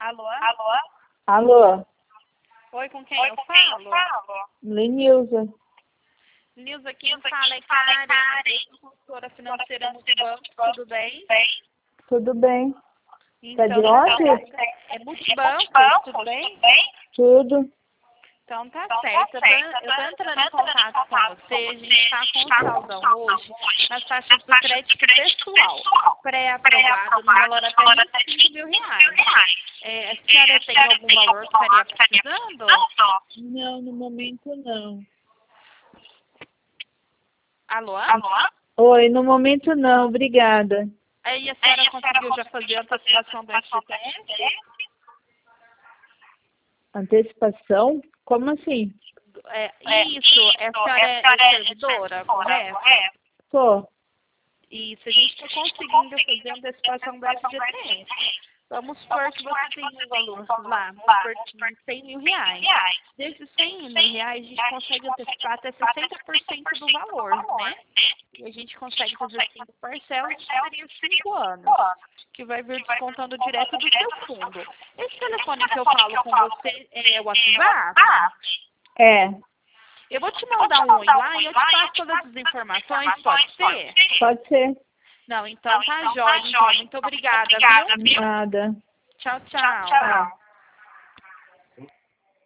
Alô? Alô? Oi, com quem eu falo? Lenilza. Nilza, quem fala é Karen, consultora financeira no banco, tudo bem? Tudo bem? Tá de Então, onde? é Multibanco, tudo bem? Tudo. Então tá certo. Eu tô entrando em contato com você. A gente está com um saldão hoje nas taxas do crédito pessoal, pré-aprovado no valor até R$ 25.000. A senhora tem algum valor que estaria precisando? Não, no momento não. Alô? Oi, no momento não, obrigada. Aí a senhora conseguiu já fazer a antecipação do FGTS? Antecipação? Como assim? Isso, a senhora é servidora, correto? Tô. Isso, a gente está conseguindo fazer a antecipação do FGTS. Vamos supor que você tem um valor lá, vamos supor que R$ 100.000. Desses R$ 100.000, a gente consegue antecipar até 60% do valor, né? E a gente consegue fazer 5 parcelas, que seria 5 anos, que vai vir descontando direto do seu fundo. Esse telefone que eu falo com você é o WhatsApp? É, Eu vou te mandar um oi lá e eu te passo todas as informações, pode ser? pode ser. Não, então tá jóia, então. Muito obrigada, viu? Nada. Tchau, tchau.